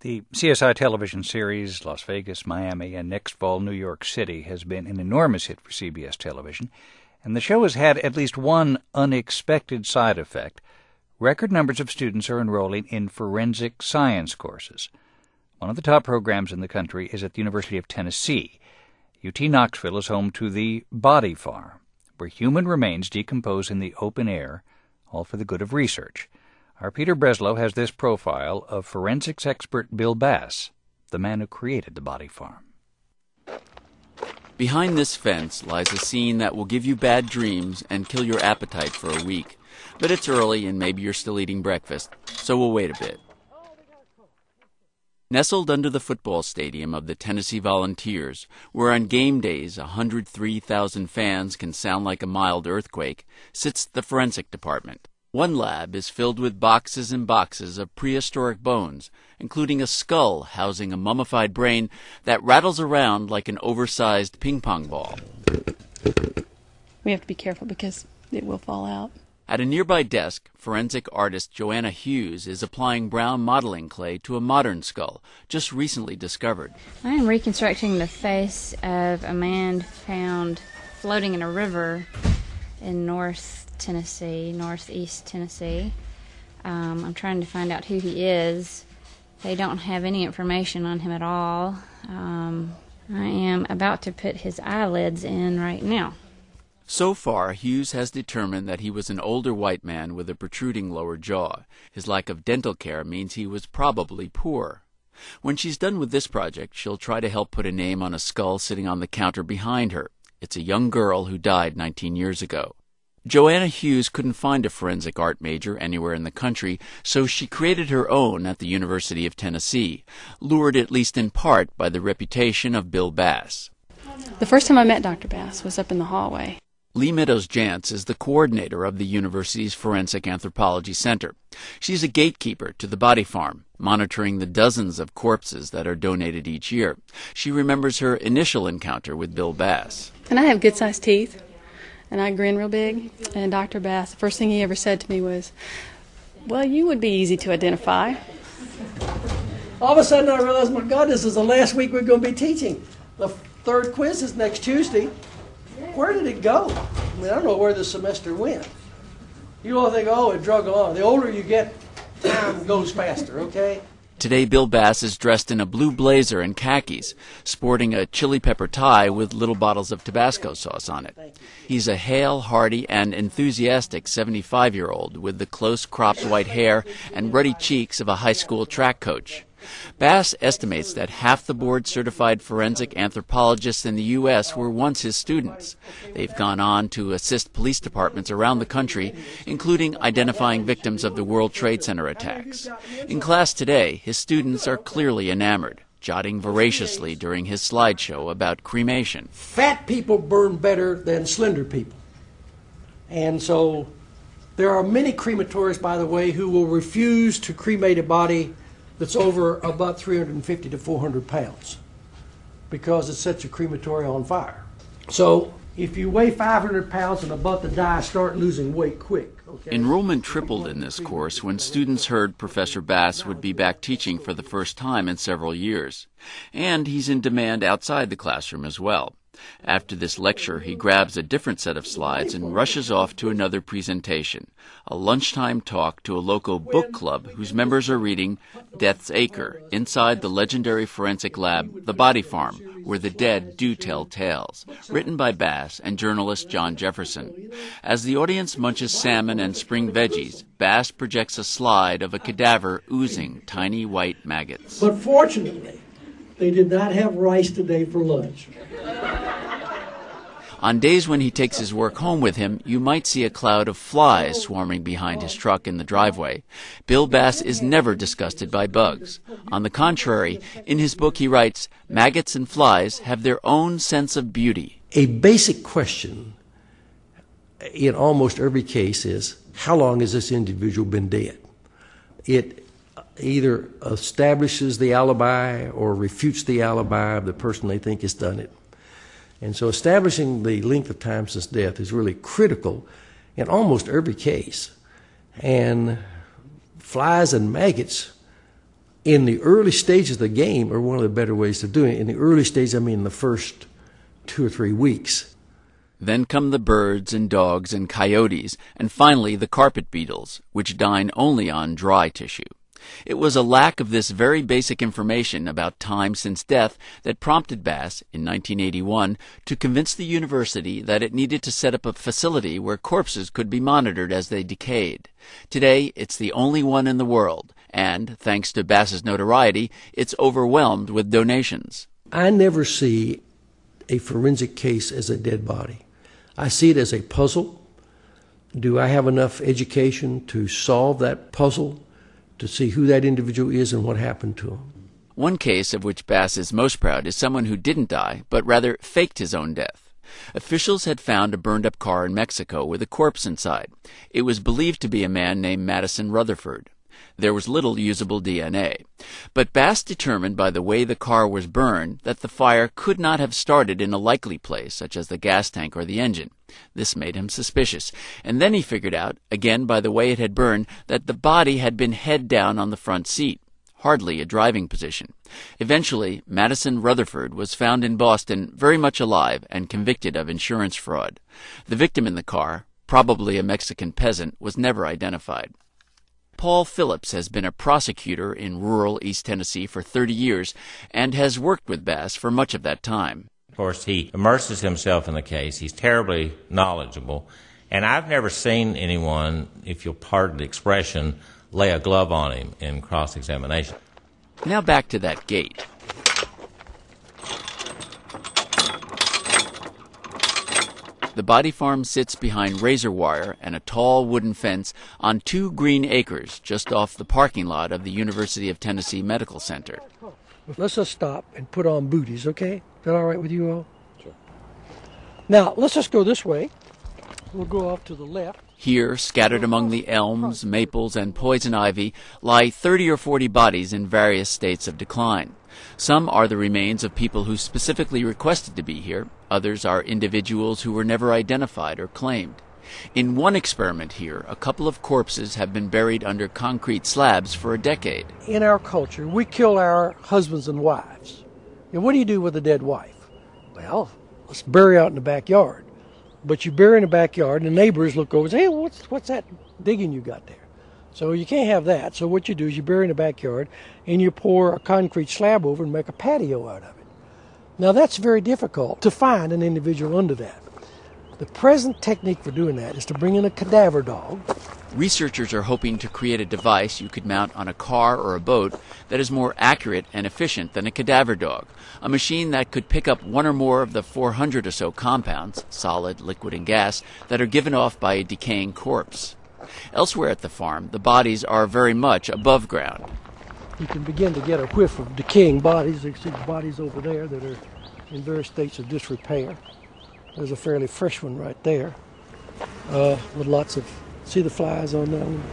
The CSI television series Las Vegas, Miami, and next fall New York City has been an enormous hit for CBS television, and the show has had at least one unexpected side effect. Record numbers of students are enrolling in forensic science courses. One of the top programs in the country is at the University of Tennessee. UT Knoxville is home to the Body Farm, where human remains decompose in the open air, all for the good of research. Our Peter Breslow has this profile of forensics expert Bill Bass, the man who created the Body Farm. Behind this fence lies a scene that will give you bad dreams and kill your appetite for a week. But it's early and maybe you're still eating breakfast, so we'll wait a bit. Nestled under the football stadium of the Tennessee Volunteers, where on game days 103,000 fans can sound like a mild earthquake, sits the forensic department. One lab is filled with boxes and boxes of prehistoric bones, including a skull housing a mummified brain that rattles around like an oversized ping-pong ball. We have to be careful because it will fall out. At a nearby desk, forensic artist Joanna Hughes is applying brown modeling clay to a modern skull, just recently discovered. I am reconstructing the face of a man found floating in a river in northeast Tennessee. I'm trying to find out who he is. They don't have any information on him at all. I am about to put his eyelids in right now. So far, Hughes has determined that he was an older white man with a protruding lower jaw. His lack of dental care means he was probably poor. When she's done with this project, she'll try to help put a name on a skull sitting on the counter behind her. It's a young girl who died 19 years ago. Joanna Hughes couldn't find a forensic art major anywhere in the country, so she created her own at the University of Tennessee, lured at least in part by the reputation of Bill Bass. The first time I met Dr. Bass was up in the hallway. Lee Meadows-Jantz is the coordinator of the university's Forensic Anthropology Center. She's a gatekeeper to the Body Farm, monitoring the dozens of corpses that are donated each year. She remembers her initial encounter with Bill Bass. And I have good-sized teeth, and I grin real big. And Dr. Bass, the first thing he ever said to me was, "Well, you would be easy to identify." All of a sudden I realized, my God, this is the last week we're going to be teaching. The third quiz is next Tuesday. Where did it go? I mean, I don't know where the semester went. You all think, oh, it drug along. The older you get, time goes faster, okay? Today, Bill Bass is dressed in a blue blazer and khakis, sporting a chili pepper tie with little bottles of Tabasco sauce on it. He's a hale, hearty, and enthusiastic 75-year-old with the close-cropped white hair and ruddy cheeks of a high school track coach. Bass estimates that half the board-certified forensic anthropologists in the U.S. were once his students. They've gone on to assist police departments around the country, including identifying victims of the World Trade Center attacks. In class today, his students are clearly enamored, jotting voraciously during his slideshow about cremation. Fat people burn better than slender people. And so there are many crematories, by the way, who will refuse to cremate a body that's over about 350 to 400 pounds because it sets a crematory on fire. So if you weigh 500 pounds and about to die, start losing weight quick. Okay? Enrollment tripled in this course when students heard Professor Bass would be back teaching for the first time in several years. And he's in demand outside the classroom as well. After this lecture, he grabs a different set of slides and rushes off to another presentation, a lunchtime talk to a local book club whose members are reading Death's Acre, inside the legendary forensic lab, The Body Farm, where the dead do tell tales, written by Bass and journalist John Jefferson. As the audience munches salmon and spring veggies, Bass projects a slide of a cadaver oozing tiny white maggots. But fortunately, they did not have rice today for lunch. On days when he takes his work home with him, you might see a cloud of flies swarming behind his truck in the driveway. Bill Bass is never disgusted by bugs. On the contrary, in his book he writes, maggots and flies have their own sense of beauty. A basic question in almost every case is, how long has this individual been dead? It either establishes the alibi or refutes the alibi of the person they think has done it. And so establishing the length of time since death is really critical in almost every case. And flies and maggots in the early stages of the game are one of the better ways of doing it. In the early stages, I mean the first 2 or 3 weeks. Then come the birds and dogs and coyotes, and finally the carpet beetles, which dine only on dry tissue. It was a lack of this very basic information about time since death that prompted Bass, in 1981, to convince the university that it needed to set up a facility where corpses could be monitored as they decayed. Today, it's the only one in the world, and, thanks to Bass's notoriety, it's overwhelmed with donations. I never see a forensic case as a dead body. I see it as a puzzle. Do I have enough education to solve that puzzle, to see who that individual is and what happened to him? One case of which Bass is most proud is someone who didn't die, but rather faked his own death. Officials had found a burned-up car in Mexico with a corpse inside. It was believed to be a man named Madison Rutherford. There was little usable DNA. But Bass determined by the way the car was burned that the fire could not have started in a likely place, such as the gas tank or the engine. This made him suspicious. And then he figured out, again by the way it had burned, that the body had been head down on the front seat. Hardly a driving position. Eventually, Madison Rutherford was found in Boston very much alive and convicted of insurance fraud. The victim in the car, probably a Mexican peasant, was never identified. Paul Phillips has been a prosecutor in rural East Tennessee for 30 years and has worked with Bass for much of that time. Of course, he immerses himself in the case. He's terribly knowledgeable. And I've never seen anyone, if you'll pardon the expression, lay a glove on him in cross-examination. Now back to that gate. The body farm sits behind razor wire and a tall wooden fence on 2 green acres just off the parking lot of the University of Tennessee Medical Center. Let's just stop and put on booties, okay? Is that all right with you all? Sure. Now, let's just go this way. We'll go off to the left. Here, scattered among the elms, maples, and poison ivy, lie 30 or 40 bodies in various states of decline. Some are the remains of people who specifically requested to be here. Others are individuals who were never identified or claimed. In one experiment here, a couple of corpses have been buried under concrete slabs for a decade. In our culture, we kill our husbands and wives. And what do you do with a dead wife? Well, let's bury out in the backyard. But you bury in the backyard, and the neighbors look over and say, hey, what's that digging you got there? So you can't have that. So what you do is you bury in the backyard, and you pour a concrete slab over and make a patio out of it. Now that's very difficult to find an individual under that. The present technique for doing that is to bring in a cadaver dog. Researchers are hoping to create a device you could mount on a car or a boat that is more accurate and efficient than a cadaver dog, a machine that could pick up one or more of the 400 or so compounds, solid, liquid, and gas, that are given off by a decaying corpse. Elsewhere at the farm, the bodies are very much above ground. You can begin to get a whiff of decaying bodies. You can see the bodies over there that are in various states of disrepair. There's a fairly fresh one right there with lots of, see the flies on that one?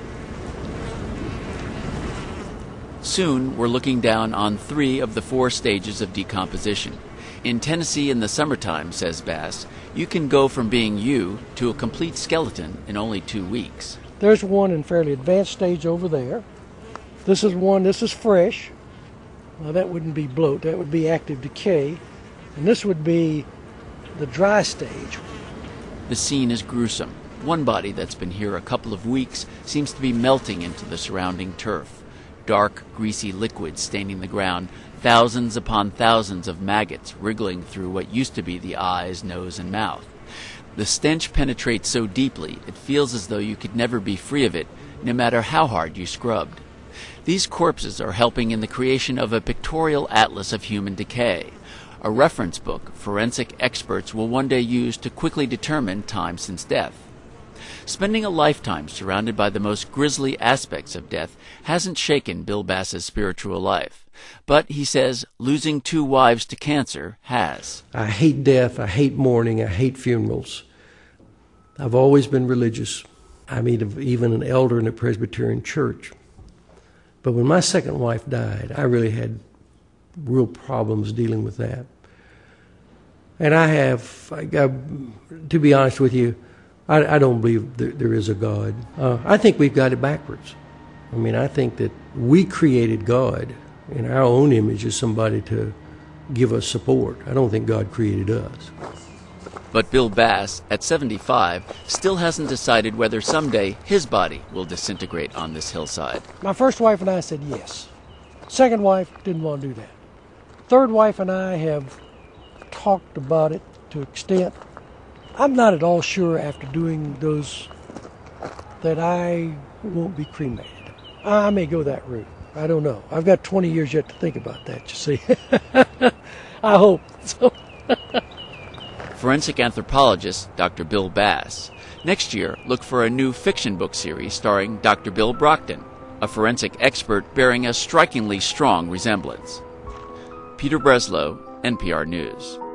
Soon, we're looking down on 3 of the 4 stages of decomposition. In Tennessee in the summertime, says Bass, you can go from being you to a complete skeleton in only 2 weeks. There's one in fairly advanced stage over there. This is one, this is fresh. Now that wouldn't be bloat, that would be active decay. And this would be the dry stage. The scene is gruesome. One body that's been here a couple of weeks seems to be melting into the surrounding turf. Dark, greasy liquid staining the ground, thousands upon thousands of maggots wriggling through what used to be the eyes, nose, and mouth. The stench penetrates so deeply it feels as though you could never be free of it, no matter how hard you scrubbed. These corpses are helping in the creation of a pictorial atlas of human decay, a reference book forensic experts will one day use to quickly determine time since death. Spending a lifetime surrounded by the most grisly aspects of death hasn't shaken Bill Bass's spiritual life. But, he says, losing 2 wives to cancer has. I hate death, I hate mourning, I hate funerals. I've always been religious. I'm even an elder in a Presbyterian church. But when my second wife died, I really had real problems dealing with that. And to be honest with you, I don't believe there is a God. I think we've got it backwards. I mean, I think that we created God in our own image as somebody to give us support. I don't think God created us. But Bill Bass, at 75, still hasn't decided whether someday his body will disintegrate on this hillside. My first wife and I said yes. Second wife didn't want to do that. Third wife and I have talked about it to an extent. I'm not at all sure after doing those that I won't be cremated. I may go that route. I don't know. I've got 20 years yet to think about that, you see. I hope so. Forensic anthropologist Dr. Bill Bass. Next year, look for a new fiction book series starring Dr. Bill Brockton, a forensic expert bearing a strikingly strong resemblance. Peter Breslow, NPR News.